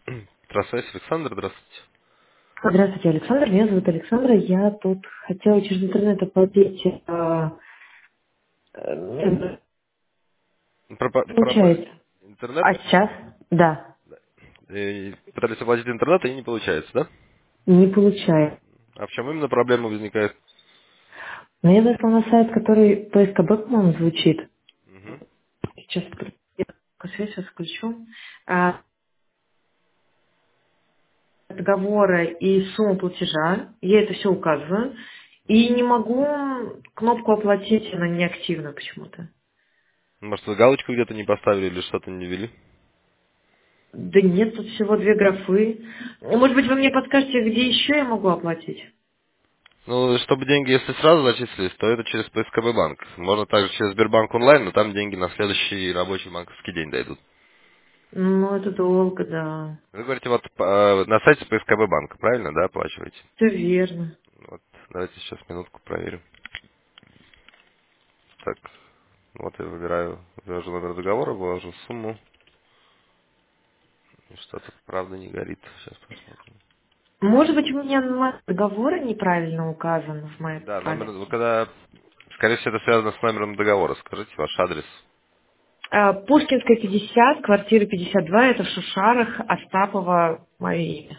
Здравствуйте, Александр, здравствуйте. Здравствуйте, Александр. Меня зовут Александра. Я тут хотела через интернет оплатить. Получается. Интернет? А сейчас? Да. Пытались оплатить интернет, и не получается, да? Не получаю. А в чем именно проблема возникает? Но я зашла на сайт, который по СКБ, по-моему, звучит. Мгм. Сейчас я связь сейчас включу. А, договора и сумму платежа. Я это все указываю. И не могу кнопку оплатить, она неактивна почему-то. Может, вы галочку где-то не поставили или что-то не ввели? Да нет, тут всего две графы. Может быть, вы мне подскажете, где еще я могу оплатить? Ну, чтобы деньги, если сразу зачислились, то это через ПСКБ банк. Можно также через Сбербанк онлайн, но там деньги на следующий рабочий банковский день дойдут. Ну, это долго, да. Вы говорите, вот на сайте ПСКБ банка, правильно, да, оплачиваете? Это верно. Вот, давайте сейчас минутку проверим. Так, вот я ввожу номер договора, ввожу сумму. И что-то правда не горит. Сейчас посмотрим. Может быть, у меня номер договора неправильно указан в моей Да, номер, вы памяти. когда, скорее всего, это связано с номером договора. Скажите ваш адрес. Пушкинская, 50, квартира 52, это в Шушарах, Остапова, мое имя.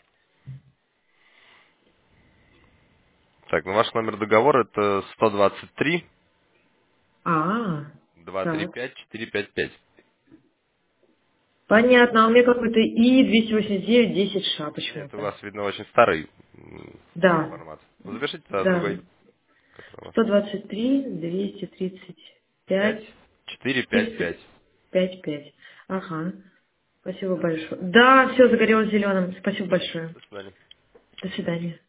Так, ну ваш номер договора это 123 А, так. 235 455. Понятно, а у меня какой-то И-289, 10 ша Нет, у почему-то. вас, видно, очень старый Да, формат. Ну, запишите тогда да. другой, который у вас. 123, 235, 5 4 5 30, 5. 5. Ага. Спасибо большое. Да, все загорелось зеленым. Спасибо большое. До свидания. До свидания.